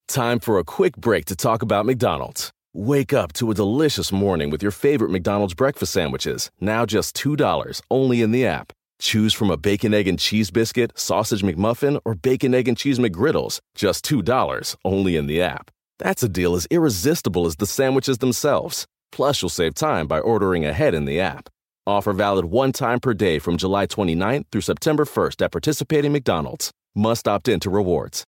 Time for a quick break to talk about McDonald's. Wake up to a delicious morning with your favorite McDonald's breakfast sandwiches, now just $2, only in the app. Choose from a bacon, egg, and cheese biscuit, sausage McMuffin, or bacon, egg, and cheese McGriddles, just $2, only in the app. That's a deal as irresistible as the sandwiches themselves. Plus, you'll save time by ordering ahead in the app. Offer valid one time per day from July 29th through September 1st at participating McDonald's. Must opt into rewards.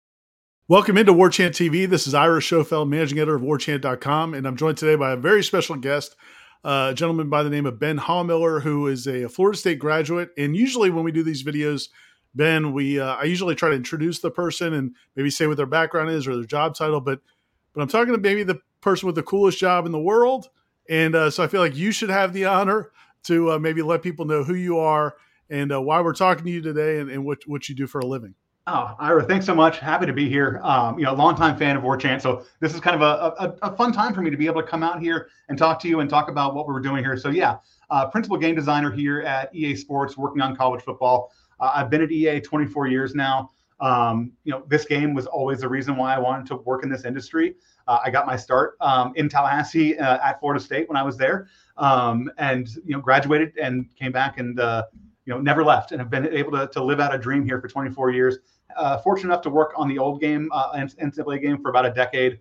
Welcome into War Chant TV. This is Ira Schofield, managing editor of warchant.com, and I'm joined today by a very special guest, a gentleman by the name of Ben Haumiller, who is a Florida State graduate. And usually when we do these videos, Ben, I usually try to introduce the person and maybe say what their background is or their job title, but I'm talking to maybe the person with the coolest job in the world. And so I feel like you should have the honor to maybe let people know who you are and why we're talking to you today and what you do for a living. Oh, Ira, thanks so much. Happy to be here. Longtime fan of War Chant. So this is kind of a fun time for me to be able to come out here and talk to you and talk about what we're doing here. So principal game designer here at EA Sports, working on college football. I've been at EA 24 years now. This game was always the reason why I wanted to work in this industry. I got my start in Tallahassee at Florida State when I was there, and graduated and came back and never left, and have been able to live out a dream here for 24 years. Fortunate enough to work on the old game, NCAA game, for about a decade,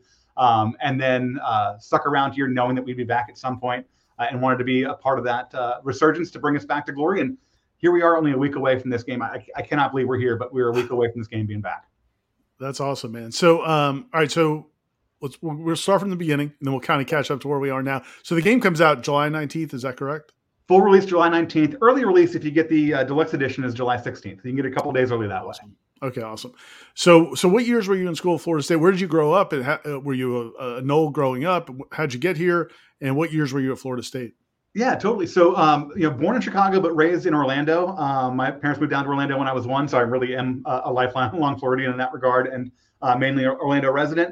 and then stuck around here knowing that we'd be back at some point, and wanted to be a part of that resurgence to bring us back to glory. And here we are, only a week away from this game. I cannot believe we're here, but we're a week away from this game being back. That's awesome, man. So, all right, so we'll start from the beginning, and then we'll kind of catch up to where we are now. So the game comes out July 19th. Is that correct? Full release July 19th. Early release, if you get the deluxe edition, is July 16th. You can get a couple days early that way. Okay, awesome. So what years were you in school at Florida State? Where did you grow up? And were you a Knoll growing up? How'd you get here? And what years were you at Florida State? Yeah, totally. So, born in Chicago, but raised in Orlando. My parents moved down to Orlando when I was 1, so I really am a lifelong Floridian in that regard, and mainly an Orlando resident.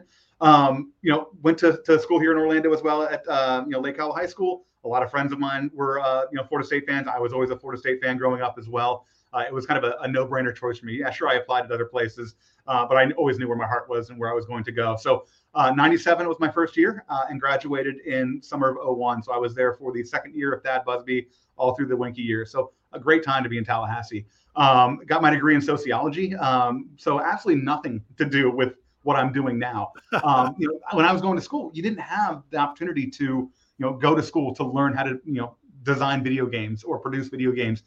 Went to school here in Orlando as well at Lake Howell High School. A lot of friends of mine were Florida State fans. I was always a Florida State fan growing up as well. It was kind of a no-brainer choice for me. Yeah, sure, I applied at other places, but I always knew where my heart was and where I was going to go. So 97 was my first year, and graduated in summer of 01. So I was there for the second year of Thad Busby, all through the Winky years. So a great time to be in Tallahassee. Got my degree in sociology. So absolutely nothing to do with what I'm doing now. When I was going to school, you didn't have the opportunity to go to school to learn how to design video games or produce video games.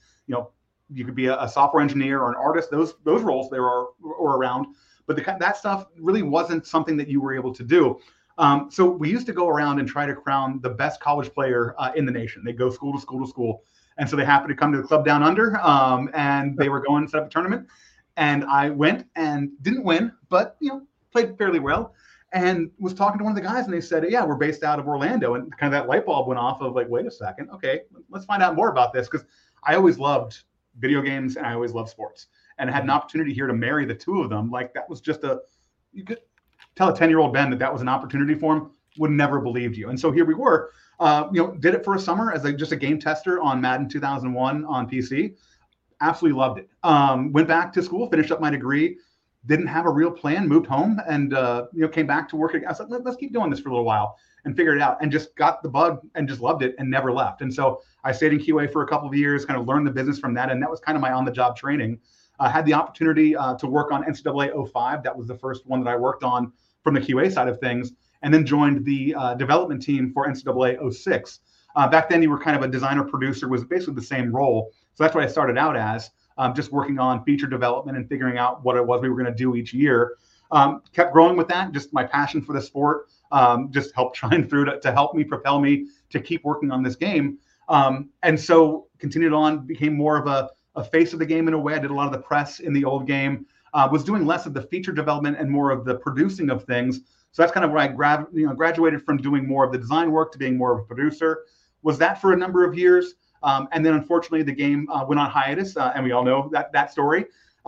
You could be a software engineer or an artist. Those roles there are around, but that stuff really wasn't something that you were able to do. So we used to go around and try to crown the best college player in the nation. They go school to school to school, and so they happened to come to the club down under, and they were going to set up a tournament. And I went and didn't win, but played fairly well. And was talking to one of the guys, and they said, "Yeah, we're based out of Orlando." And kind of that light bulb went off of like, wait a second, okay, let's find out more about this, because I always loved video games and I always loved sports, and I had an opportunity here to marry the two of them. Like, that was just you could tell a 10-year-old Ben that was an opportunity for him, would never believed you. And so here we were, did it for a summer as just a game tester on Madden 2001 on PC. Absolutely loved it. Went back to school, finished up my degree, didn't have a real plan, moved home, and came back to work again. I said, let's keep doing this for a little while, and figured it out, and just got the bug and just loved it and never left. And so I stayed in QA for a couple of years, kind of learned the business from that. And that was kind of my on-the-job training. I had the opportunity to work on NCAA 05. That was the first one that I worked on from the QA side of things, and then joined the development team for NCAA 06. Back then, you were kind of a designer producer, was basically the same role. So that's what I started out as, just working on feature development and figuring out what it was we were going to do each year. Kept growing with that. Just my passion for the sport just helped shine through to help me propel me to keep working on this game. And so continued on, became more of a face of the game in a way. I did a lot of the press in the old game, was doing less of the feature development and more of the producing of things. So that's kind of where I graduated from doing more of the design work to being more of a producer. Was that for a number of years. And then unfortunately the game went on hiatus, and we all know that story.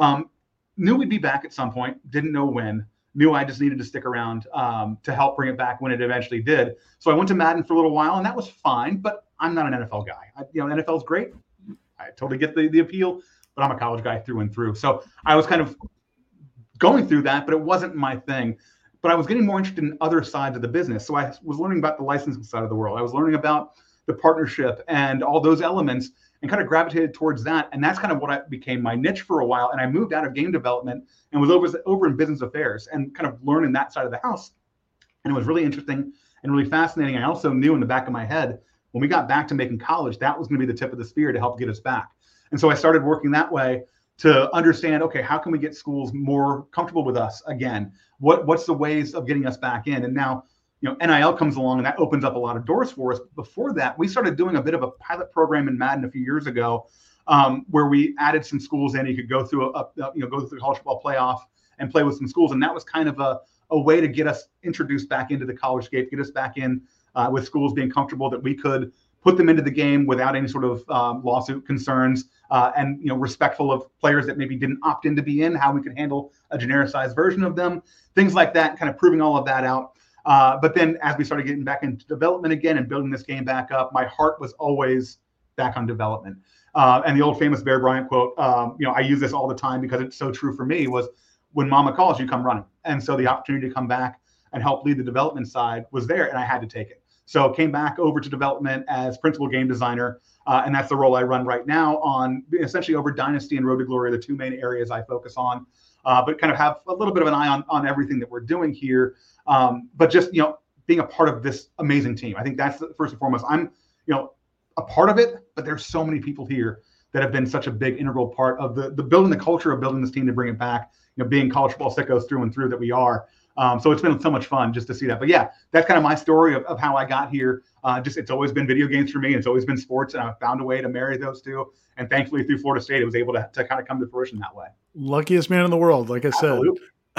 Knew we'd be back at some point, didn't know when. Knew I just needed to stick around to help bring it back when it eventually did. So I went to Madden for a little while, and that was fine, but I'm not an NFL guy. NFL is great. I totally get the appeal, but I'm a college guy through and through. So I was kind of going through that, but it wasn't my thing. but I was getting more interested in other sides of the business. So I was learning about the licensing side of the world. I was learning about the partnership and all those elements, and kind of gravitated towards that. And that's kind of what became my niche for a while. And I moved out of game development and was over in business affairs and kind of learning that side of the house. And it was really interesting and really fascinating. I also knew in the back of my head, when we got back to making college, that was going to be the tip of the spear to help get us back. And so I started working that way to understand, okay, how can we get schools more comfortable with us again? What's the ways of getting us back in? And now, NIL comes along and that opens up a lot of doors for us. But before that, we started doing a bit of a pilot program in Madden a few years ago, where we added some schools in. You could go through go through the college football playoff and play with some schools, and that was kind of a way to get us introduced back into the college scape, get us back in with schools being comfortable that we could put them into the game without any sort of lawsuit concerns, and respectful of players that maybe didn't opt in to be in, how we could handle a genericized version of them, things like that, kind of proving all of that out. But then as we started getting back into development again and building this game back up, my heart was always back on development. And the old famous Bear Bryant quote, I use this all the time because it's so true for me, was when mama calls, you come running. And so the opportunity to come back and help lead the development side was there, and I had to take it. So came back over to development as principal game designer, and that's the role I run right now on essentially over Dynasty and Road to Glory, the two main areas I focus on, but kind of have a little bit of an eye on everything that we're doing here. But just, being a part of this amazing team. I think that's first and foremost. I'm, a part of it, but there's so many people here that have been such a big integral part of the building the culture of building this team to bring it back, being college football sickos through and through that we are. So it's been so much fun just to see that. But yeah, that's kind of my story of how I got here. It's always been video games for me. And it's always been sports. And I found a way to marry those two. And thankfully through Florida State, it was able to kind of come to fruition that way. Luckiest man in the world, like I Absolutely.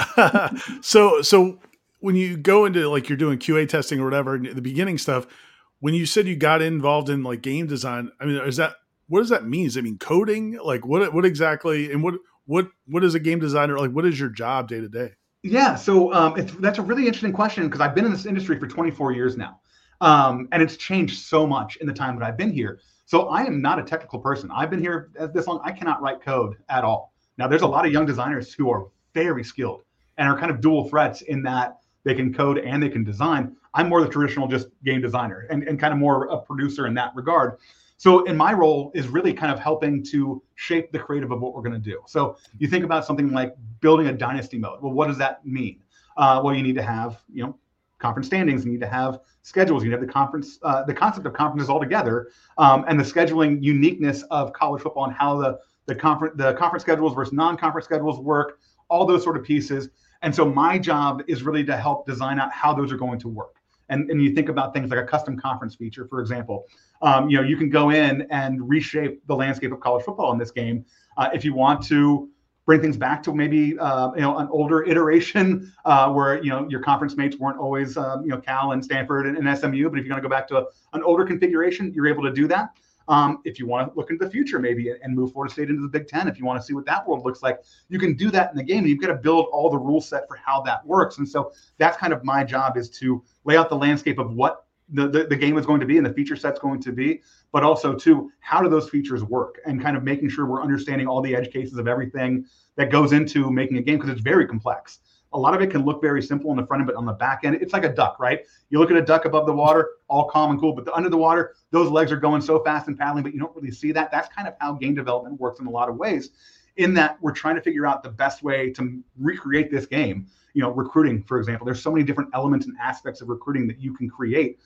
said. So when you go into like you're doing QA testing or whatever, the beginning stuff, when you said you got involved in like game design, I mean, what does that mean? Does it mean coding? Like what exactly, and what is a game designer? Like, what is your job day to day? Yeah, so that's a really interesting question because I've been in this industry for 24 years now, and it's changed so much in the time that I've been here. So I am not a technical person. I've been here this long. I cannot write code at all. Now, there's a lot of young designers who are very skilled and are kind of dual threats in that they can code and they can design. I'm more the traditional just game designer and kind of more a producer in that regard. So in my role is really kind of helping to shape the creative of what we're going to do. So you think about something like building a dynasty mode. Well, what does that mean? Well, you need to have, conference standings. You need to have schedules. You need to have the conference, the concept of conferences altogether, and the scheduling uniqueness of college football and how the conference schedules versus non-conference schedules work, all those sort of pieces. And so my job is really to help design out how those are going to work. And you think about things like a custom conference feature, for example. You can go in and reshape the landscape of college football in this game. If you want to bring things back to maybe an older iteration where your conference mates weren't always Cal and Stanford and SMU, but if you're going to go back to an older configuration, you're able to do that. If you want to look into the future maybe and move Florida State into the Big Ten, if you want to see what that world looks like, you can do that in the game. You've got to build all the rule set for how that works. And so that's kind of my job, is to lay out the landscape of what the game is going to be and the feature set's going to be, but also too, how do those features work, and kind of making sure we're understanding all the edge cases of everything that goes into making a game, because it's very complex. A lot of it can look very simple on the front end, but on the back end, it's like a duck, right? You look at a duck above the water, all calm and cool, but under the water, those legs are going so fast and paddling, but you don't really see that. That's kind of how game development works in a lot of ways, in that we're trying to figure out the best way to recreate this game. Recruiting, for example, there's so many different elements and aspects of recruiting that you can create.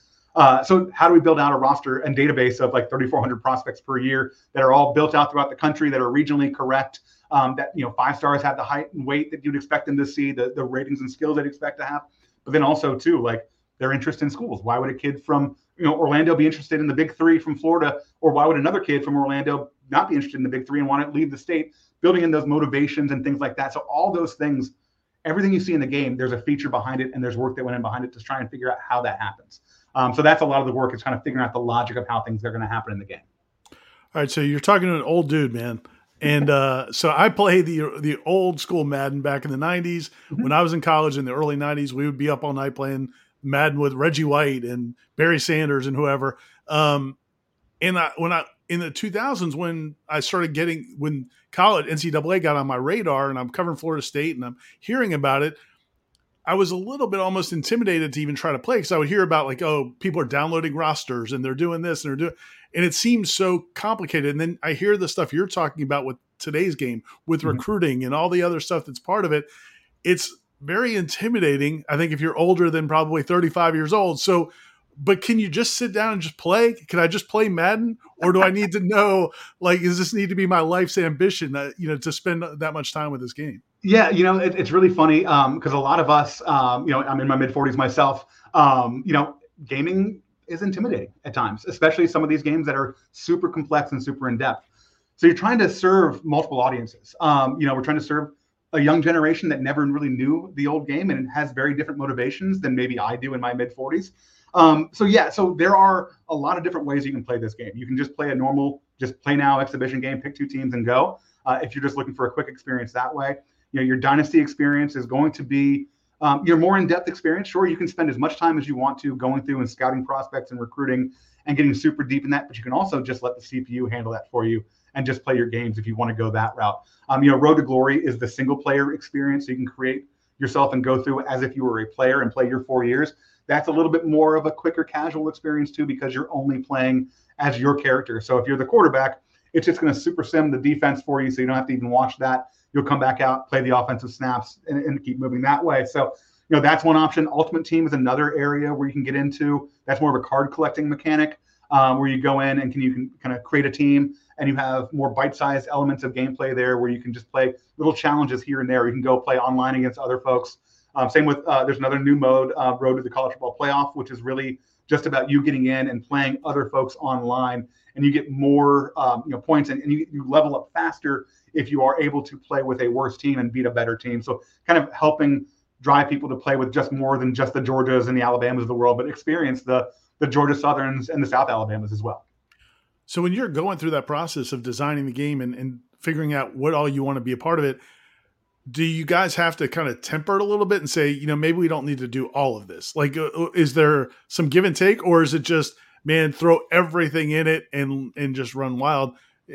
So how do we build out a roster and database of like 3,400 prospects per year that are all built out throughout the country, that are regionally correct, that 5 stars have the height and weight that you'd expect them to see, the ratings and skills they'd expect to have, but then also too, like their interest in schools. Why would a kid from Orlando be interested in the Big Three from Florida, or why would another kid from Orlando not be interested in the Big Three and want to leave the state? Building in those motivations and things like that. So all those things, everything you see in the game, there's a feature behind it, and there's work that went in behind it to try and figure out how that happens. So that's a lot of the work, is kind of figuring out the logic of how things are going to happen in the game. All right, so you're talking to an old dude, man. And so I played the old school Madden back in the 90s. Mm-hmm. When I was in college in the early 90s, we would be up all night playing Madden with Reggie White and Barry Sanders and whoever. In the 2000s, when I started when college NCAA got on my radar and I'm covering Florida State and I'm hearing about it, I was a little bit almost intimidated to even try to play because I would hear about like, oh, people are downloading rosters and they're doing this and and it seems so complicated. And then I hear the stuff you're talking about with today's game with recruiting and all the other stuff that's part of it. It's very intimidating. I think if you're older than probably 35 years old. So, but can you just sit down and just play? Can I just play Madden, or do I need to know, like, does this need to be my life's ambition, to spend that much time with this game? Yeah, it's really funny because a lot of us, I'm in my mid-40s myself, gaming is intimidating at times, especially some of these games that are super complex and super in-depth. So you're trying to serve multiple audiences. We're trying to serve a young generation that never really knew the old game and has very different motivations than maybe I do in my mid-40s. So there are a lot of different ways you can play this game. You can just play a normal, just play now exhibition game, pick 2 teams and go. If you're just looking for a quick experience that way. Your dynasty experience is going to be your more in-depth experience. Sure, you can spend as much time as you want to going through and scouting prospects and recruiting and getting super deep in that, but you can also just let the CPU handle that for you and just play your games if you want to go that route. Road to Glory is the single player experience, so you can create yourself and go through as if you were a player and play your 4 years. That's a little bit more of a quicker casual experience too, because you're only playing as your character. So if you're the quarterback, it's just going to super sim the defense for you, so you don't have to even watch that. You'll come back out, play the offensive snaps, and keep moving that way. So, that's one option. Ultimate Team is another area where you can get into. That's more of a card collecting mechanic, where you go in and you can kind of create a team, and you have more bite-sized elements of gameplay there where you can just play little challenges here and there. You can go play online against other folks. Same with there's another new mode, Road to the College Football Playoff, which is really just about you getting in and playing other folks online, and you get more points and you level up faster if you are able to play with a worse team and beat a better team. So kind of helping drive people to play with just more than just the Georgias and the Alabamas of the world, but experience the Georgia Southerns and the South Alabamas as well. So when you're going through that process of designing the game and figuring out what all you want to be a part of it, do you guys have to kind of temper it a little bit and say, maybe we don't need to do all of this? Like, is there some give and take, or is it just, man, throw everything in it and just run wild?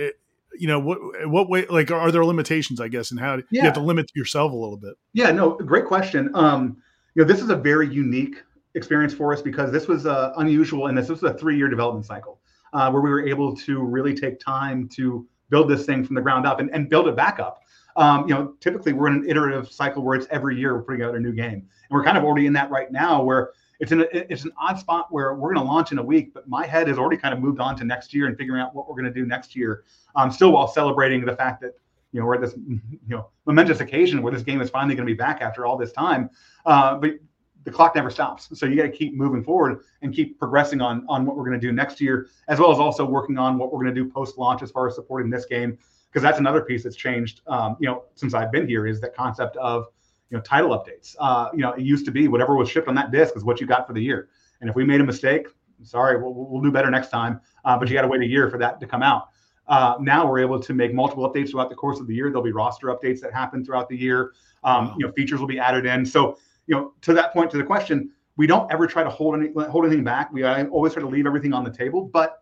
What way, like, are there limitations, I guess, and how you have to limit yourself a little bit? Yeah, no, great question. This is a very unique experience for us because this was unusual, and this was a 3-year development cycle where we were able to really take time to build this thing from the ground up and build it back up. Typically we're in an iterative cycle where it's every year we're putting out a new game, and we're kind of already in that right now where it's an odd spot where we're going to launch in a week, but my head has already kind of moved on to next year and figuring out what we're going to do next year. Still while celebrating the fact that, we're at this, momentous occasion where this game is finally going to be back after all this time. But the clock never stops. So you got to keep moving forward and keep progressing on what we're going to do next year, as well as also working on what we're going to do post-launch as far as supporting this game. Because that's another piece that's changed, since I've been here, is that concept of, title updates. It used to be whatever was shipped on that disc is what you got for the year. And if we made a mistake, sorry, we'll do better next time. But you got to wait a year for that to come out. Now we're able to make multiple updates throughout the course of the year. There'll be roster updates that happen throughout the year. Features will be added in. So, to that point, to the question, we don't ever try to hold anything back. We always try to leave everything on the table, but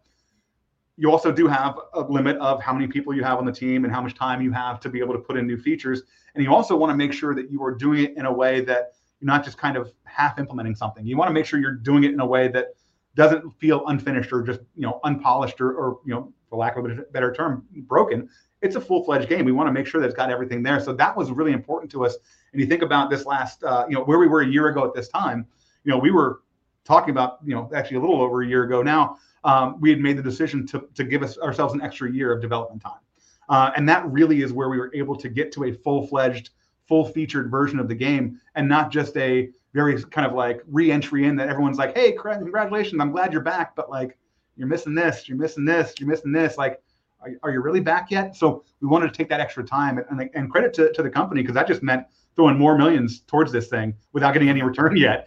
you also do have a limit of how many people you have on the team and how much time you have to be able to put in new features. And you also want to make sure that you are doing it in a way that you're not just kind of half implementing something. You want to make sure you're doing it in a way that doesn't feel unfinished or just, unpolished or for lack of a better term, broken. It's a full-fledged game. We want to make sure that it's got everything there. So that was really important to us. And you think about this last, where we were a year ago at this time, we were talking about, actually a little over a year ago now, we had made the decision to give ourselves an extra year of development time. And that really is where we were able to get to a full-fledged, full-featured version of the game, and not just a very kind of like re-entry in that everyone's like, hey, congratulations, I'm glad you're back, but like, you're missing this, you're missing this, you're missing this. Like, are you really back yet? So we wanted to take that extra time, and credit to the company, because that just meant throwing more millions towards this thing without getting any return yet.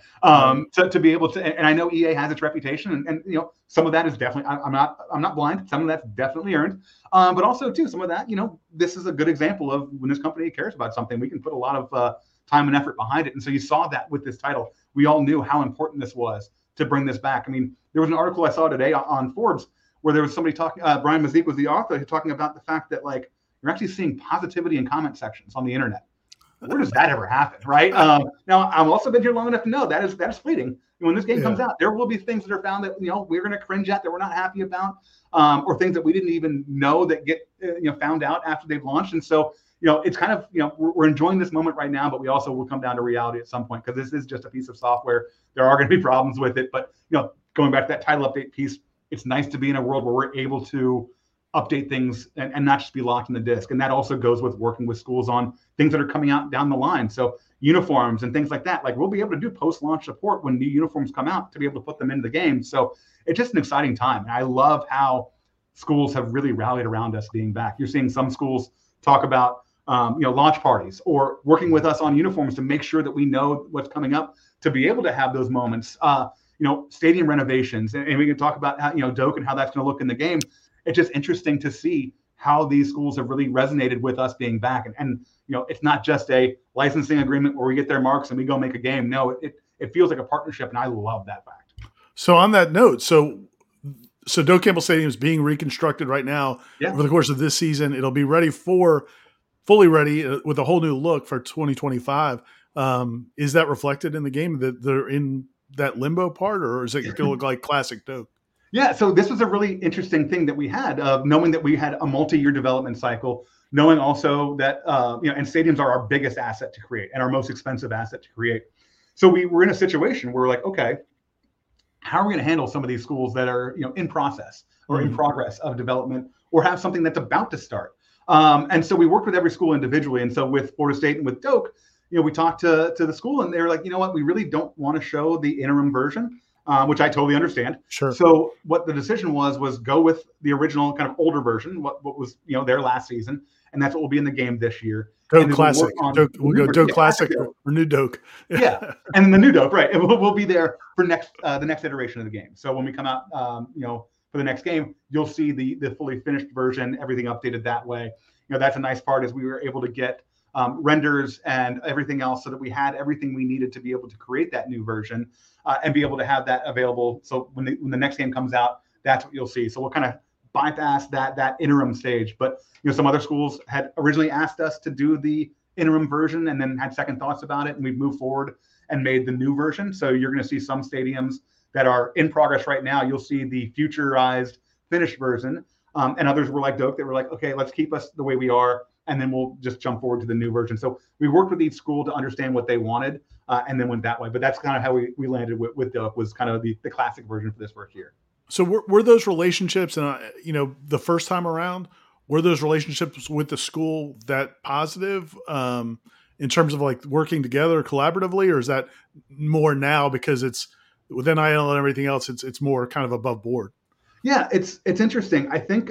To be able to, and I know EA has its reputation, and some of that is definitely, I'm not blind. Some of that's definitely earned, but also too, some of that, this is a good example of when this company cares about something, we can put a lot of time and effort behind it. And so you saw that with this title. We all knew how important this was to bring this back. I mean, there was an article I saw today on Forbes where there was somebody talking, Brian Mazik was the author, talking about the fact that like you're actually seeing positivity in comment sections on the internet. where does that ever happen, right? Now, I've also been here long enough to know that is fleeting. When this game comes out, there will be things that are found that we're going to cringe at, that we're not happy about, or things that we didn't even know that get found out after they've launched. And so it's kind of we're enjoying this moment right now, but we also will come down to reality at some point, because this is just a piece of software. There are going to be problems with it, but going back to that title update piece, it's nice to be in a world where we're able to update things and not just be locked in the disk. And that also goes with working with schools on things that are coming out down the line. So uniforms and things like that, like we'll be able to do post-launch support when new uniforms come out to be able to put them into the game. So it's just an exciting time. And I love how schools have really rallied around us being back. You're seeing some schools talk about launch parties or working with us on uniforms to make sure that we know what's coming up to be able to have those moments. Stadium renovations, and we can talk about how Doak and how that's going to look in the game. It's just interesting to see how these schools have really resonated with us being back. And it's not just a licensing agreement where we get their marks and we go make a game. No, it feels like a partnership, and I love that fact. So on that note, so Doak Campbell Stadium is being reconstructed right now. Over the course of this season. It'll be fully ready with a whole new look for 2025. Is that reflected in the game, that they're in that limbo part, or is it going to look like classic Doak? Yeah, so this was a really interesting thing that we had, knowing that we had a multi-year development cycle, knowing also that, and stadiums are our biggest asset to create and our most expensive asset to create. So we were in a situation where we're like, okay, how are we going to handle some of these schools that are, in process or in progress of development, or have something that's about to start? And so we worked with every school individually. And so with Florida State and with Doak, we talked to the school, and they're like, you know what, we really don't want to show the interim version. Which I totally understand. Sure. So what the decision was go with the original kind of older version, what was their last season, and that's what will be in the game this year. Doak Classic. We'll go Doak Classic or new Doak. Yeah, and the new Doak, right? And we'll be there for the next iteration of the game. So when we come out, for the next game, you'll see the fully finished version, everything updated that way. That's a nice part, is we were able to get renders and everything else, so that we had everything we needed to be able to create that new version and be able to have that available. So when the next game comes out, that's what you'll see. So we'll kind of bypass that interim stage. But some other schools had originally asked us to do the interim version and then had second thoughts about it, and we've moved forward and made the new version. So you're going to see some stadiums that are in progress right now. You'll see the futurized finished version, and others were like Doak. They were like, okay, let's keep us the way we are, and then we'll just jump forward to the new version. So we worked with each school to understand what they wanted, and then went that way. But that's kind of how we landed with Doak, was kind of the classic version for this first year. So were those relationships, and the first time around, were those relationships with the school that positive in terms of like working together collaboratively, or is that more now because it's with NIL and everything else, it's more kind of above board? Yeah, it's interesting. I think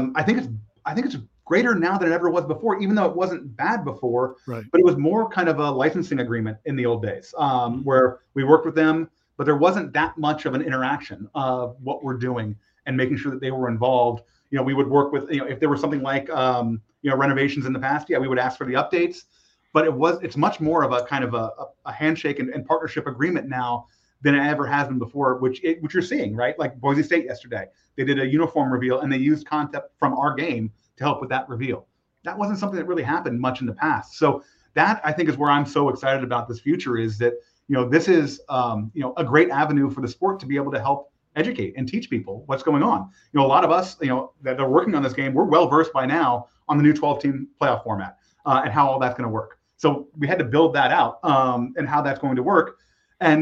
it's greater now than it ever was before, even though it wasn't bad before. Right. But it was more kind of a licensing agreement in the old days, where we worked with them, but there wasn't that much of an interaction of what we're doing and making sure that they were involved. We would work with, if there was something like, renovations in the past, we would ask for the updates, but it's much more of a kind of a handshake and partnership agreement now than it ever has been before, which you're seeing, right? Like Boise State yesterday, they did a uniform reveal and they used content from our game to help with that reveal. That wasn't something that really happened much in the past. So that, I think, is where I'm so excited about this future, is that, this is, a great avenue for the sport to be able to help educate and teach people what's going on. A lot of us, that are working on this game, we're well-versed by now on the new 12-team playoff format and how all that's going to work. So we had to build that out and how that's going to work. And,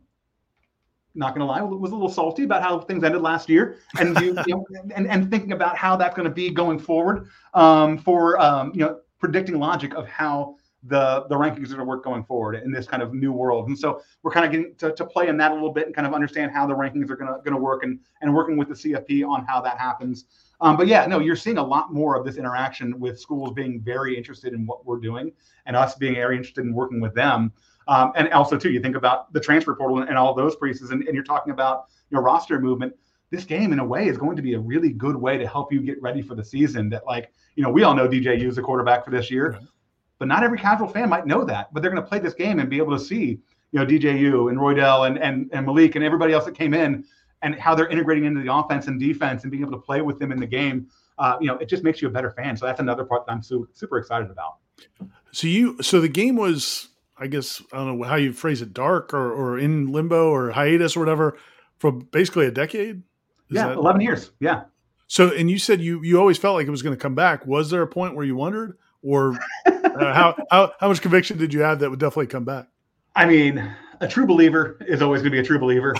not going to lie, was a little salty about how things ended last year, and and thinking about how that's going to be going forward for predicting logic of how the rankings are going to work going forward in this kind of new world. And so we're kind of getting to play in that a little bit and kind of understand how the rankings are going to work, and working with the CFP on how that happens. But you're seeing a lot more of this interaction with schools being very interested in what we're doing, and us being very interested in working with them. And also, too, you think about the transfer portal and all those pieces, and you're talking about roster movement. This game, in a way, is going to be a really good way to help you get ready for the season. That, we all know DJU is the quarterback for this year, right, but not every casual fan might know that. But they're going to play this game and be able to see, DJU and Roydell and Malik and everybody else that came in, and how they're integrating into the offense and defense and being able to play with them in the game. It just makes you a better fan. So that's another part that I'm super excited about. So the game was, I guess, I don't know how you phrase it, dark or in limbo or hiatus or whatever for basically a decade. Yeah, 11 years. Yeah. So, and you said you always felt like it was going to come back. Was there a point where you wondered, or how much conviction did you have that would definitely come back? I mean, a true believer is always going to be a true believer.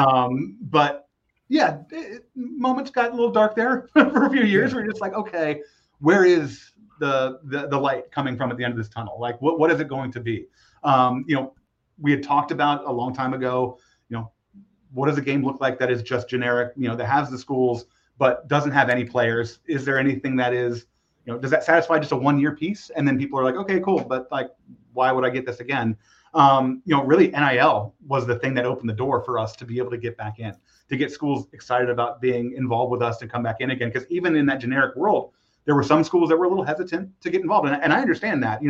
But yeah, moments got a little dark there for a few years. Where you're just like, okay, where is the light coming from at the end of this tunnel? Like, what is it going to be? We had talked about a long time ago. What does a game look like that is just generic? That has the schools but doesn't have any players. Is there anything that is, does that satisfy just a 1-year piece? And then people are like, okay, cool, but like, why would I get this again? Really NIL was the thing that opened the door for us to be able to get back in, to get schools excited about being involved with us to come back in again. Because even in that generic world, there were some schools that were a little hesitant to get involved. And I understand that,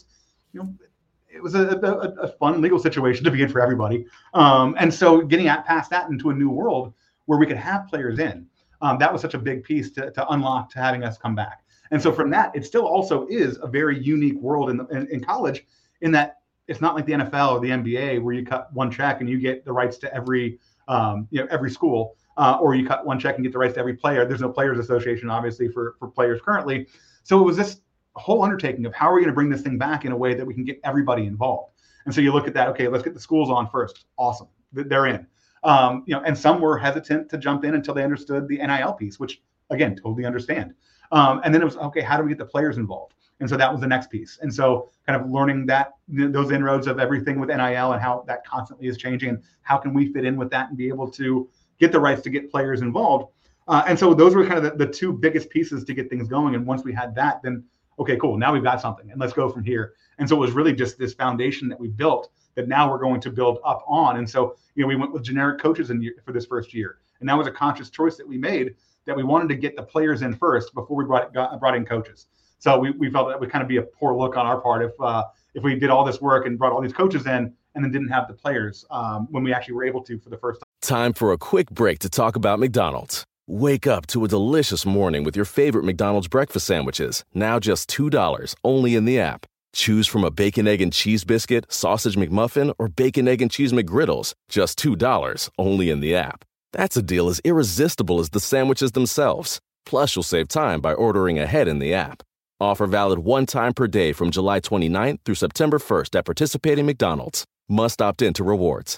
it was a fun legal situation to be in for everybody. And so getting past that into a new world where we could have players in, that was such a big piece to unlock to having us come back. And so from that, it still also is a very unique world in college, in that it's not like the NFL or the NBA where you cut one check and you get the rights to every school, or you cut one check and get the rights to every player. There's no players association, obviously, for players currently. So it was this whole undertaking of how are we going to bring this thing back in a way that we can get everybody involved. And so you look at that, okay, let's get the schools on first. Awesome. They're in. And some were hesitant to jump in until they understood the NIL piece, which again, totally understand. And then it was, okay, how do we get the players involved? And so that was the next piece. And so kind of learning that those inroads of everything with NIL and how that constantly is changing, and how can we fit in with that and be able to get the rights to get players involved. And so those were kind of the two biggest pieces to get things going. And once we had that, then, okay, cool, now we've got something and let's go from here. And so it was really just this foundation that we built that now we're going to build up on. And so, we went with generic coaches for this first year. And that was a conscious choice that we made, that we wanted to get the players in first before we brought in coaches. So we felt that would kind of be a poor look on our part if we did all this work and brought all these coaches in and then didn't have the players when we actually were able to for the first time. Time for a quick break to talk about McDonald's. Wake up to a delicious morning with your favorite McDonald's breakfast sandwiches, now just $2, only in the app. Choose from a bacon, egg, and cheese biscuit, sausage McMuffin, or bacon, egg, and cheese McGriddles, just $2, only in the app. That's a deal as irresistible as the sandwiches themselves. Plus, you'll save time by ordering ahead in the app. Offer valid one time per day from July 29th through September 1st at participating McDonald's. Must opt into rewards.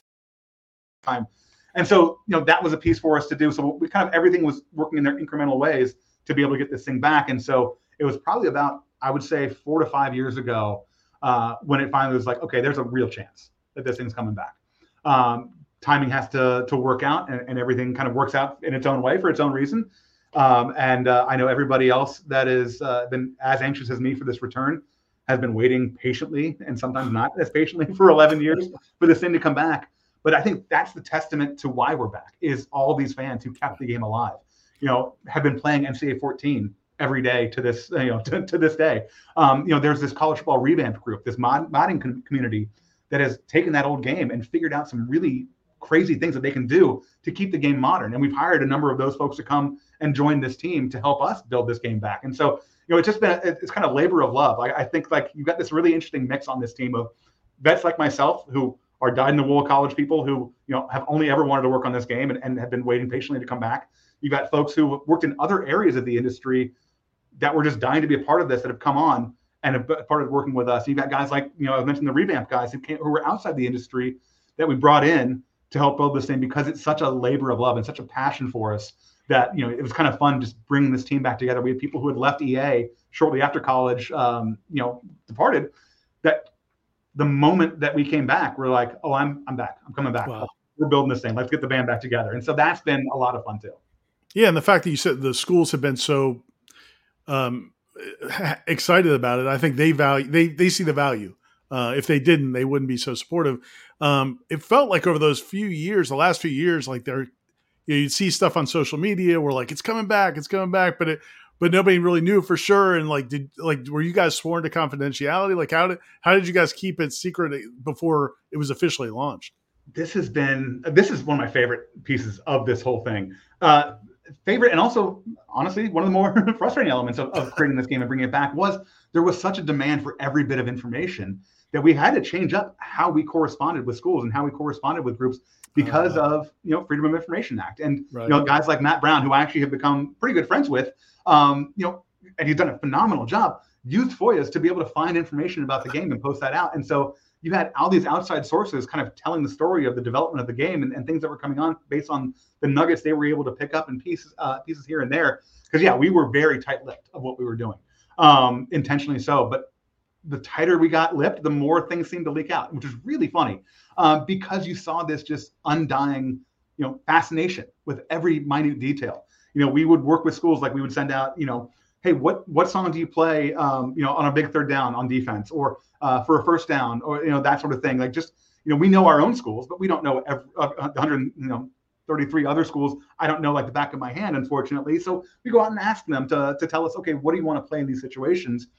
And so, that was a piece for us to do. So we kind of, everything was working in their incremental ways to be able to get this thing back. And so it was probably about, I would say, 4 to 5 years ago when it finally was like, okay, there's a real chance that this thing's coming back. Timing has to work out, and everything kind of works out in its own way for its own reason. And I know everybody else that has been as anxious as me for this return has been waiting patiently, and sometimes not as patiently, for 11 years for this thing to come back. But I think that's the testament to why we're back, is all these fans who kept the game alive, have been playing NCAA 14 every day to this, to this day. There's this college football revamp group, this modding community that has taken that old game and figured out some really crazy things that they can do to keep the game modern. And we've hired a number of those folks to come and join this team to help us build this game back. And so, it's just been, it's kind of labor of love. I think like you've got this really interesting mix on this team of vets like myself who are dyed-in-the-wool college people who, have only ever wanted to work on this game and have been waiting patiently to come back. You've got folks who worked in other areas of the industry that were just dying to be a part of this, that have come on and have started working with us. You've got guys like, I mentioned the revamp guys who were outside the industry that we brought in to help build this thing, because it's such a labor of love and such a passion for us that, it was kind of fun just bringing this team back together. We had people who had left EA shortly after college, departed, that the moment that we came back, we're like, oh, I'm back. I'm coming back. Wow. We're building this thing. Let's get the band back together. And so that's been a lot of fun too. Yeah. And the fact that you said the schools have been so excited about it, I think they see the value. If they didn't, they wouldn't be so supportive. It felt like over those the last few years, like you'd see stuff on social media where like, it's coming back, but nobody really knew for sure. And were you guys sworn to confidentiality? Like how did you guys keep it secret before it was officially launched? This is one of my favorite pieces of this whole thing. favorite, and also honestly one of the more frustrating elements of creating this game and bringing it back was there was such a demand for every bit of information that we had to change up how we corresponded with schools and how we corresponded with groups because of Freedom of Information Act. And guys like Matt Brown, who I actually have become pretty good friends with, and he's done a phenomenal job, used FOIAs to be able to find information about the game and post that out. And so you had all these outside sources kind of telling the story of the development of the game and things that were coming on based on the nuggets they were able to pick up in pieces here and there. Because we were very tight-lipped of what we were doing, intentionally so. But the tighter we got lipped, the more things seemed to leak out, which is really funny, because you saw this just undying, fascination with every minute detail. We would work with schools, like we would send out, hey, what song do you play, on a big third down on defense, or for a first down, or that sort of thing. Like just we know our own schools, but we don't know 133 other schools. I don't know like the back of my hand, unfortunately. So we go out and ask them to tell us, okay, what do you want to play in these situations?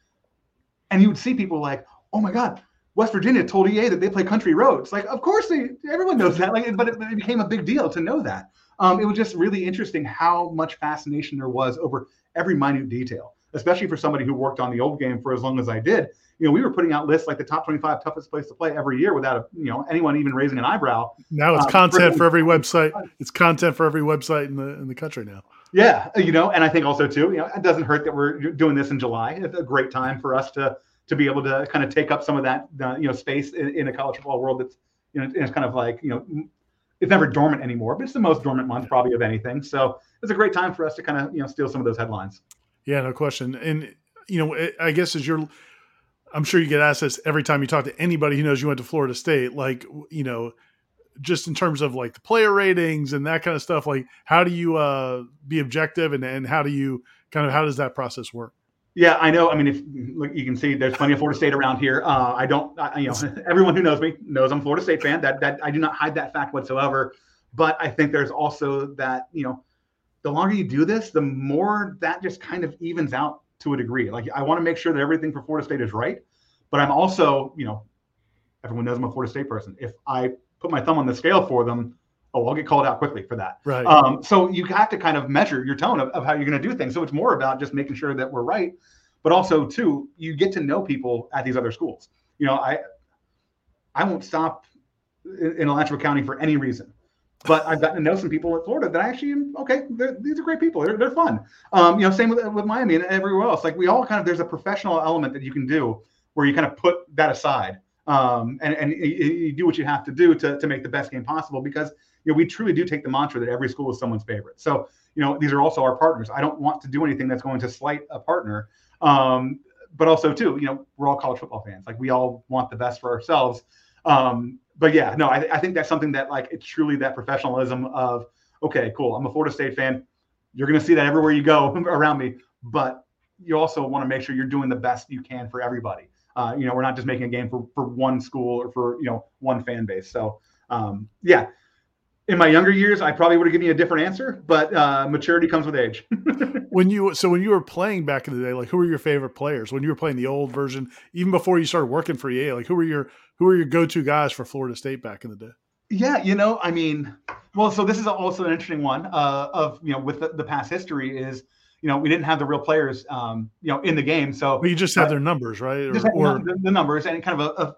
And you would see people like, oh my God, West Virginia told EA that they play Country Roads. Like, of course, everyone knows that. Like, but it became a big deal to know that. It was just really interesting how much fascination there was over every minute detail, especially for somebody who worked on the old game for as long as I did. We were putting out lists like the top 25 toughest place to play every year without anyone even raising an eyebrow. Now it's content for every website. It's content for every website in the country now. Yeah, and I think also too, it doesn't hurt that we're doing this in July. It's a great time for us to be able to kind of take up some of that space in a college football world that's it's kind of like it's never dormant anymore, but it's the most dormant month probably of anything. So it's a great time for us to kind of steal some of those headlines. Yeah, no question. And I guess I'm sure you get asked this every time you talk to anybody who knows you went to Florida State, like just in terms of like the player ratings and that kind of stuff. Like, how do you be objective, and how does that process work? Yeah, I know. I mean, if you can see, there's plenty of Florida State around here. Everyone who knows me knows I'm a Florida State fan. That I do not hide that fact whatsoever. But I think there's also that, the longer you do this, the more that just kind of evens out to a degree. Like, I want to make sure that everything for Florida State is right. But I'm also, everyone knows I'm a Florida State person. If I put my thumb on the scale for them, I'll get called out quickly for that. Right. So you have to kind of measure your tone of how you're going to do things. So it's more about just making sure that we're right, but also too, you get to know people at these other schools. I won't stop in Alachua County for any reason, but I've gotten to know some people at Florida that I actually these are great people. They're fun. Same with Miami and everywhere else. Like, we all there's a professional element that you can do where you kind of put that aside. And you do what you have to do to make the best game possible, because we truly do take the mantra that every school is someone's favorite. So these are also our partners. I don't want to do anything that's going to slight a partner, but also too, we're all college football fans. Like, we all want the best for ourselves. But yeah, no, I think that's something that, like, it's truly that professionalism of, okay, cool, I'm a Florida State fan. You're going to see that everywhere you go around me, but you also want to make sure you're doing the best you can for everybody. We're not just making a game for one school or for one fan base. So yeah, in my younger years, I probably would have given you a different answer, but maturity comes with age. When you were playing back in the day, like, who were your favorite players when you were playing the old version, even before you started working for EA? Like, who were your go-to guys for Florida State back in the day? Yeah, I mean, well, so this is also an interesting one of with the past history is, we didn't have the real players, in the game. So you just had their numbers, right? Or the numbers and kind of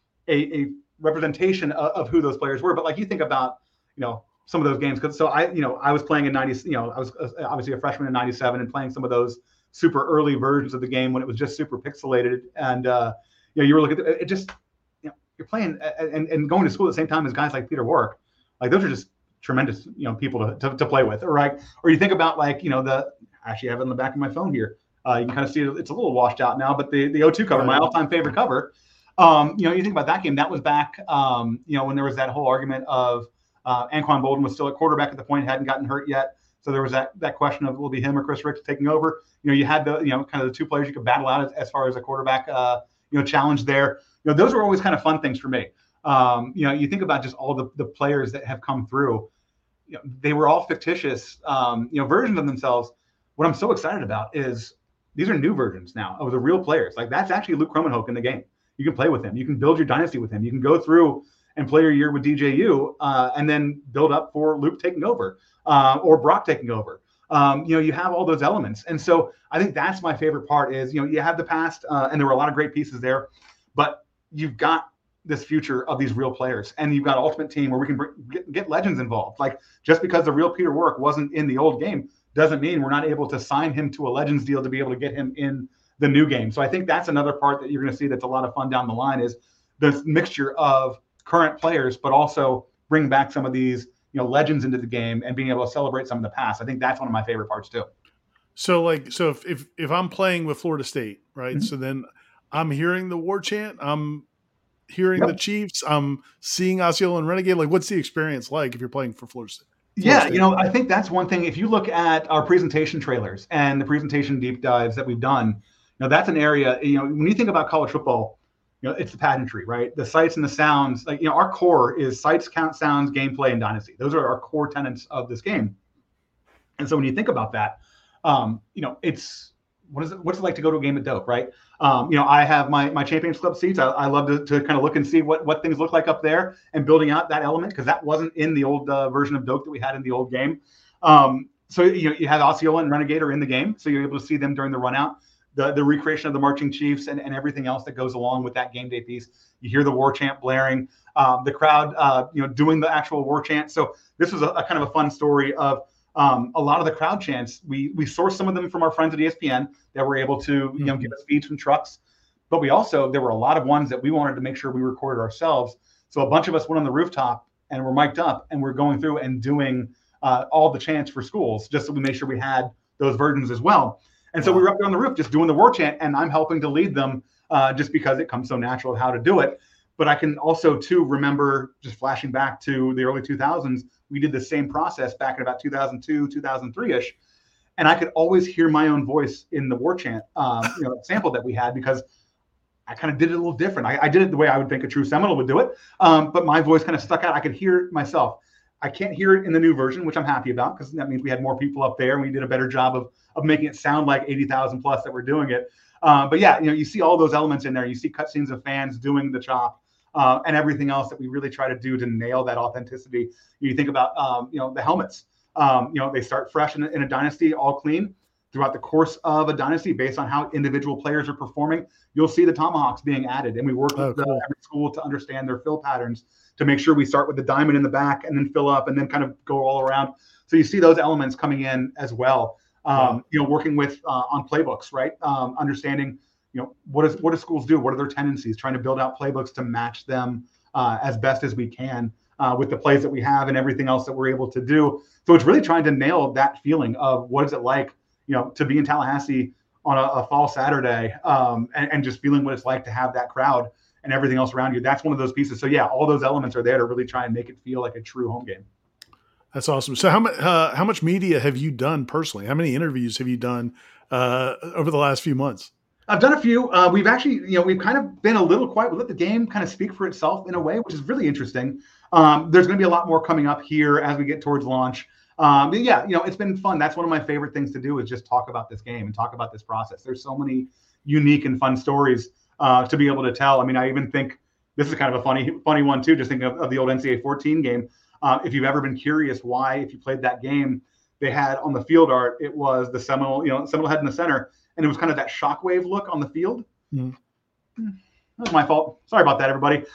a representation of who those players were. But like, you think about, some of those games. So I was playing in 90, I was obviously a freshman in 97 and playing some of those super early versions of the game when it was just super pixelated. And, you were looking at it, just, you're playing and going to school at the same time as guys like Peter Warrick. Like, those are just tremendous, people to play with. Right. Or you think about, like, I actually have it on the back of my phone here. You can kind of see it's a little washed out now, but the 0-2 cover, my all-time favorite cover. You think about that game. That was back, when there was that whole argument of Anquan Bolden was still at quarterback at the point, hadn't gotten hurt yet. So there was that question of, will it be him or Chris Ricks taking over? You had the, kind of the two players you could battle out as far as a quarterback, challenge there. Those were always kind of fun things for me. You think about just all the players that have come through. They were all fictitious, versions of themselves. What I'm so excited about is these are new versions now of the real players. Like, that's actually Luke Kromenhoek in the game. You can play with him. You can build your dynasty with him. You can go through and play your year with DJU, and then build up for Luke taking over or Brock taking over. You have all those elements. And so I think that's my favorite part is, you have the past and there were a lot of great pieces there, but you've got this future of these real players, and you've got Ultimate Team where we can get legends involved. Like, just because the real Peter Work wasn't in the old game doesn't mean we're not able to sign him to a Legends deal to be able to get him in the new game. So I think that's another part that you're going to see that's a lot of fun down the line is this mixture of current players, but also bring back some of these, legends into the game and being able to celebrate some of the past. I think that's one of my favorite parts too. So if I'm playing with Florida State, right? Mm-hmm. So then I'm hearing the war chant, I'm hearing the Chiefs, I'm seeing Osceola and Renegade. Like, what's the experience like if you're playing for Florida State? Yeah, I think that's one thing. If you look at our presentation trailers and the presentation deep dives that we've done, that's an area, when you think about college football, it's the pageantry, right? The sights and the sounds, like, our core is sights, count, sounds, gameplay, and dynasty. Those are our core tenets of this game. And so when you think about that, it's, what's it like to go to a game at Doak, right? I have my Champions Club seats. I love to kind of look and see what things look like up there and building out that element, because that wasn't in the old version of Doak that we had in the old game. So you have Osceola and Renegade are in the game, so you're able to see them during the run out. The recreation of the marching chiefs and everything else that goes along with that game day piece. You hear the war chant blaring, the crowd, doing the actual war chant. So this was a kind of a fun story of a lot of the crowd chants. We sourced some of them from our friends at ESPN that were able to give us feeds from trucks, but there were a lot of ones that we wanted to make sure we recorded ourselves. So a bunch of us went on the rooftop and were mic'd up, and we're going through and doing all the chants for schools, just so we made sure we had those versions as well. And so we were up there on the roof just doing the war chant, and I'm helping to lead them just because it comes so natural of how to do it. But I can also, too, remember, just flashing back to the early 2000s, we did the same process back in about 2002, 2003-ish. And I could always hear my own voice in the war chant sample that we had, because I kind of did it a little different. I did it the way I would think a true Seminole would do it. But my voice kind of stuck out. I could hear it myself. I can't hear it in the new version, which I'm happy about, because that means we had more people up there and we did a better job of making it sound like 80,000 plus that we're doing it. But yeah, you see all those elements in there. You see cutscenes of fans doing the chop and everything else that we really try to do to nail that authenticity. You think about, the helmets. They start fresh in a dynasty, all clean. Throughout the course of a dynasty, based on how individual players are performing, you'll see the tomahawks being added. And we work with every school to understand their fill patterns, to make sure we start with the diamond in the back and then fill up and then kind of go all around. So you see those elements coming in as well. Working with on playbooks, right? Understanding, what do schools do? What are their tendencies? Trying to build out playbooks to match them as best as we can with the plays that we have and everything else that we're able to do. So it's really trying to nail that feeling of what is it like, to be in Tallahassee on a fall Saturday and just feeling what it's like to have that crowd and everything else around you. That's one of those pieces. So yeah, all those elements are there to really try and make it feel like a true home game. That's awesome. So how much media have you done personally? How many interviews have you done over the last few months? I've done a few. We've actually, we've kind of been a little quiet. We let the game kind of speak for itself in a way, which is really interesting. There's going to be a lot more coming up here as we get towards launch. But yeah, it's been fun. That's one of my favorite things to do, is just talk about this game and talk about this process. There's so many unique and fun stories to be able to tell. I mean, I even think this is kind of a funny one too. Just think of the old NCAA 14 game. If you've ever been curious why, if you played that game, they had on the field art, it was the Seminole, Seminole head in the center, and it was kind of that shockwave look on the field. That was my fault. Sorry about that, everybody.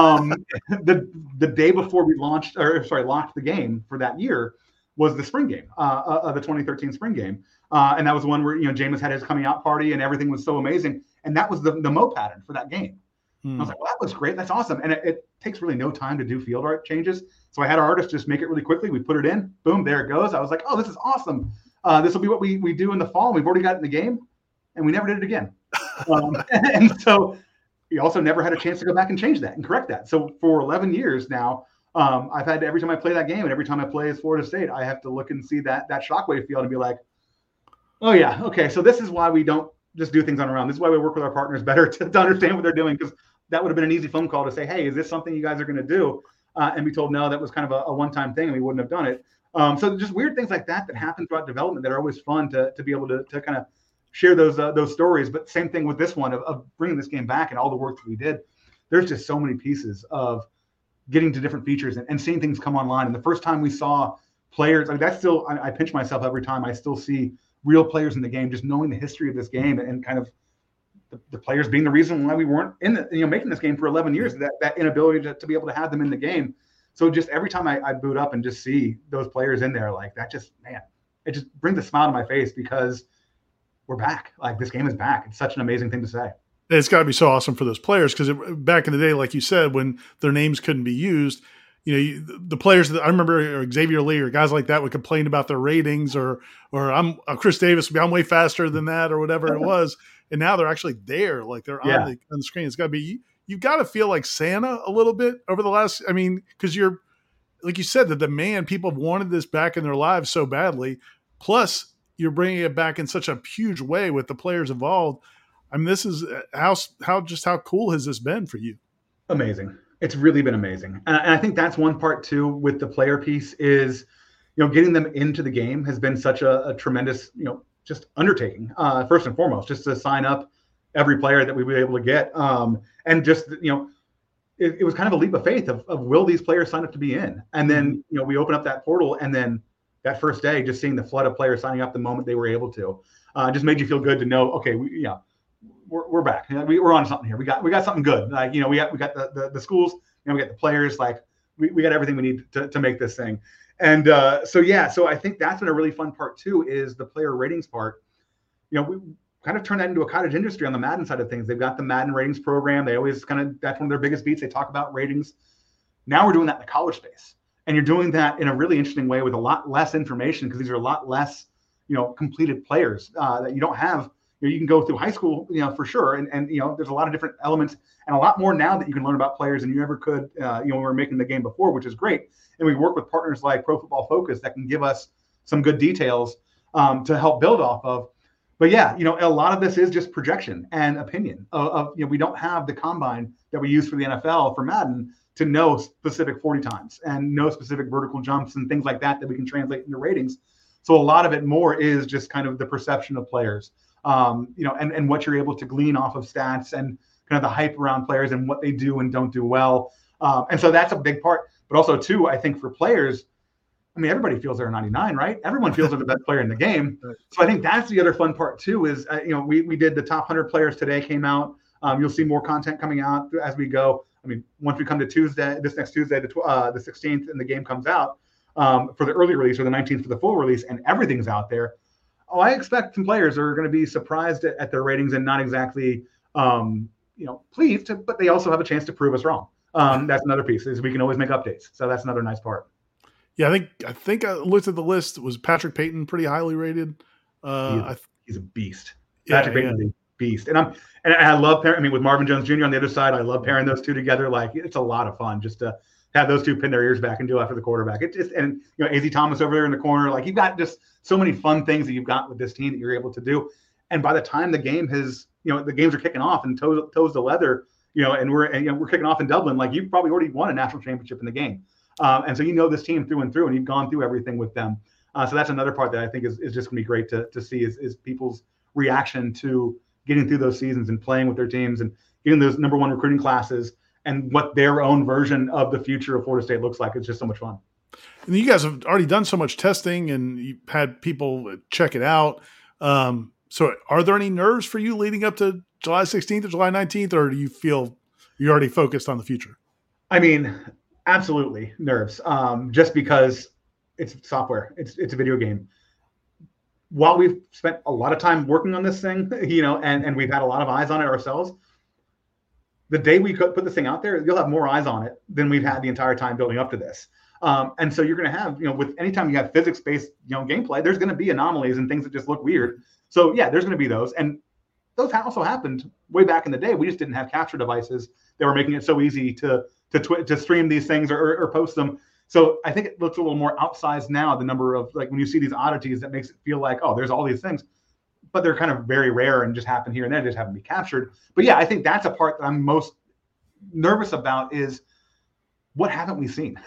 The day before we locked the game for that year was the spring game, the 2013 spring game. And that was the one where, Jameis had his coming out party and everything was so amazing. And that was the Mo pattern for that game. I was like, well, that was great. That's awesome. And it takes really no time to do field art changes. So I had our artists just make it really quickly. We put it in, boom, there it goes. I was like, oh, this is awesome. This will be what we do in the fall. We've already got it in the game, and we never did it again. And so we also never had a chance to go back and change that and correct that. So for 11 years now, I've had, every time I play that game and every time I play as Florida State, I have to look and see that shockwave field and be like, oh yeah, okay. So this is why we don't just do things on our own. This is why we work with our partners better to understand what they're doing, because that would have been an easy phone call to say, hey, is this something you guys are going to do? And be told, no, that was kind of a one-time thing and we wouldn't have done it. So just weird things like that happen throughout development that are always fun to be able to kind of share those stories. But same thing with this one of bringing this game back and all the work that we did. There's just so many pieces of getting to different features and seeing things come online. And the first time we saw players, I mean, that's still, I pinch myself every time I still see real players in the game, just knowing the history of this game and kind of the players being the reason why we weren't in the, making this game for 11 years, that inability to be able to have them in the game. So just every time I boot up and just see those players in there, like that just, man, it just brings a smile to my face because we're back. Like this game is back. It's such an amazing thing to say. It's got to be so awesome for those players because back in the day, like you said, when their names couldn't be used, the players that I remember, Xavier Lee or guys like that, would complain about their ratings, or I'm Chris Davis, I'm way faster than that, or whatever it was. And now they're actually there, like they're on the screen. It's got to be, you've got to feel like Santa a little bit over the last, I mean, because you're, like you said, the demand, people have wanted this back in their lives so badly. Plus, you're bringing it back in such a huge way with the players involved. I mean, this is how cool has this been for you? Amazing. It's really been amazing. And I think that's one part too with the player piece is, getting them into the game has been such a tremendous, just undertaking, first and foremost, just to sign up every player that we were able to get. And just, it was kind of a leap of faith of will these players sign up to be in? And then, we open up that portal, and then that first day, just seeing the flood of players signing up the moment they were able to, just made you feel good to know, okay, we're back. We're on something here. We got something good. Like, we got the schools, we got the players, like we got everything we need to make this thing. And so I think that's been a really fun part too, is the player ratings part. We kind of turned that into a cottage industry on the Madden side of things. They've got the Madden ratings program. They always that's one of their biggest beats. They talk about ratings. Now we're doing that in the college space. And you're doing that in a really interesting way with a lot less information, because these are a lot less, completed players that you don't have. You can go through high school, for sure. And there's a lot of different elements and a lot more now that you can learn about players than you ever could, when we were making the game before, which is great. And we work with partners like Pro Football Focus that can give us some good details to help build off of. But yeah, a lot of this is just projection and opinion of we don't have the combine that we use for the NFL for Madden to know specific 40 times and know specific vertical jumps and things like that we can translate into ratings. So a lot of it more is just kind of the perception of players. And what you're able to glean off of stats and kind of the hype around players and what they do and don't do well. And so that's a big part. But also, too, I think for players, I mean, everybody feels they're 99, right? Everyone feels they're the best player in the game. So I think that's the other fun part, too, is, we did the top 100 players today came out. You'll see more content coming out as we go. I mean, once we come to Tuesday, this next Tuesday, the 16th, and the game comes out for the early release, or the 19th for the full release, and everything's out there. I expect some players are going to be surprised at their ratings and not exactly, pleased, but they also have a chance to prove us wrong. That's another piece, is we can always make updates. So that's another nice part. Yeah, I think I looked at the list. Was Patrick Payton pretty highly rated? He's a beast. Patrick Payton is a beast. And I love pairing, with Marvin Jones Jr. on the other side, I love pairing those two together. Like, it's a lot of fun just to have those two pin their ears back and do after the quarterback. AZ Thomas over there in the corner. Like, you've got just so many fun things that you've got with this team that you're able to do. And by the time the game has, the games are kicking off and toes to leather, and we're kicking off in Dublin, like, you've probably already won a national championship in the game. And so this team through and through, and you've gone through everything with them. So that's another part that I think is just going to be great to see is people's reaction to getting through those seasons and playing with their teams and getting those number one recruiting classes and what their own version of the future of Florida State looks like. It's just so much fun. And you guys have already done so much testing and you've had people check it out. So are there any nerves for you leading up to July 16th or July 19th, or do you feel you're already focused on the future? I mean, absolutely nerves, just because it's software. It's a video game. While we've spent a lot of time working on this thing, and we've had a lot of eyes on it ourselves, the day we put this thing out there, you'll have more eyes on it than we've had the entire time building up to this. And so you're going to have, with anytime you have physics-based, gameplay, there's going to be anomalies and things that just look weird. So yeah, there's going to be those. And those also happened way back in the day. We just didn't have capture devices that were making it so easy to stream these things or post them. So I think it looks a little more outsized now, the number of, like, when you see these oddities, that makes it feel like, oh, there's all these things, but they're kind of very rare and just happen here and there, just happen to be captured. But yeah, I think that's a part that I'm most nervous about is what haven't we seen,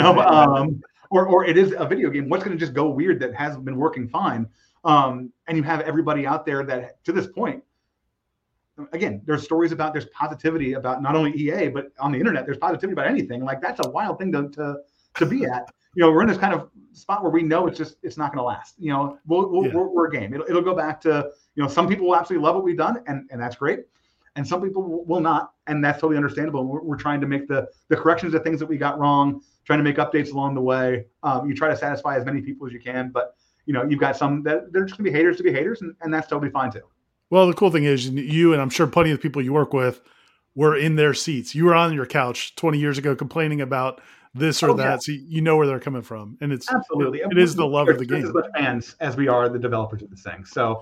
or it is a video game. What's going to just go weird that hasn't been working fine? And you have everybody out there that to this point again, there's stories about, there's positivity about not only EA, but on the internet, there's positivity about anything. Like that's a wild thing to be at. We're in this kind of spot where we know it's not going to last. We're a game. It'll go back to, some people will absolutely love what we've done, and that's great. And some people will not, and that's totally understandable. We're trying to make the corrections of things that we got wrong, trying to make updates along the way. You try to satisfy as many people as you can, but you've got some that they're just gonna be haters to be haters, and that's totally fine too. Well, the cool thing is you, and I'm sure plenty of the people you work with, were in their seats. You were on your couch 20 years ago complaining about this or that. Yeah. So you know where they're coming from. And it's absolutely, it is the love of the game. As much fans as we are the developers of this thing. So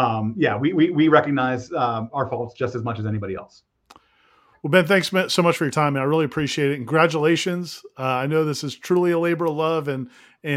we recognize our faults just as much as anybody else. Well, Ben, thanks so much for your time, and I really appreciate it. Congratulations. I know this is truly a labor of love, and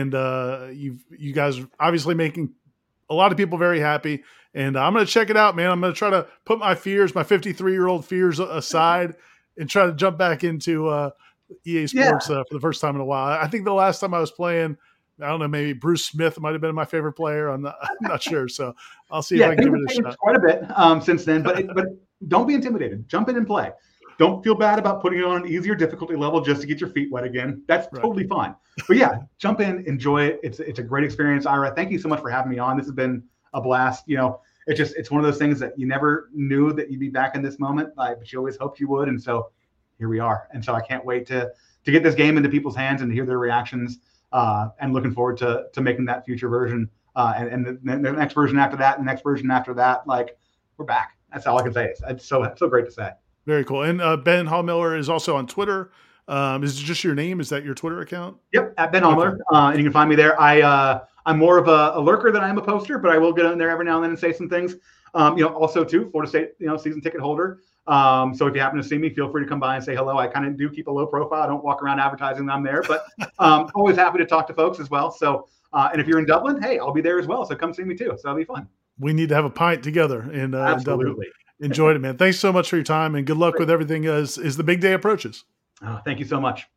you guys are obviously making a lot of people very happy. And I'm going to check it out, man. I'm going to try to put my 53-year-old fears aside and try to jump back into EA Sports for the first time in a while. I think the last time I was playing, I don't know, maybe Bruce Smith might have been my favorite player. I'm not sure. So I'll see if I can give it a shot. Quite a bit since then, but don't be intimidated. Jump in and play. Don't feel bad about putting it on an easier difficulty level just to get your feet wet again. That's totally fine. But yeah, jump in, enjoy it. It's a great experience. Ira, thank you so much for having me on. This has been a blast. It's one of those things that you never knew that you'd be back in this moment, but you always hoped you would. And so here we are. And so I can't wait to get this game into people's hands and to hear their reactions. And looking forward to making that future version and the next version after that, and the next version after that. Like, we're back. That's all I can say. It's so great to say. Very cool. And Ben Hallmiller is also on Twitter. Is it just your name? Is that your Twitter account? Yep, at Ben Hallmiller. Okay. And you can find me there. I'm more of a lurker than I am a poster, but I will get in there every now and then and say some things. Also too, Florida State, season ticket holder. So if you happen to see me, feel free to come by and say hello. I kind of do keep a low profile. I don't walk around advertising that I'm there, but always happy to talk to folks as well. So, and if you're in Dublin, hey, I'll be there as well. So come see me too. So that'll be fun. We need to have a pint together in Dublin. Enjoyed it, man. Thanks so much for your time, and good luck with everything as the big day approaches. Thank you so much.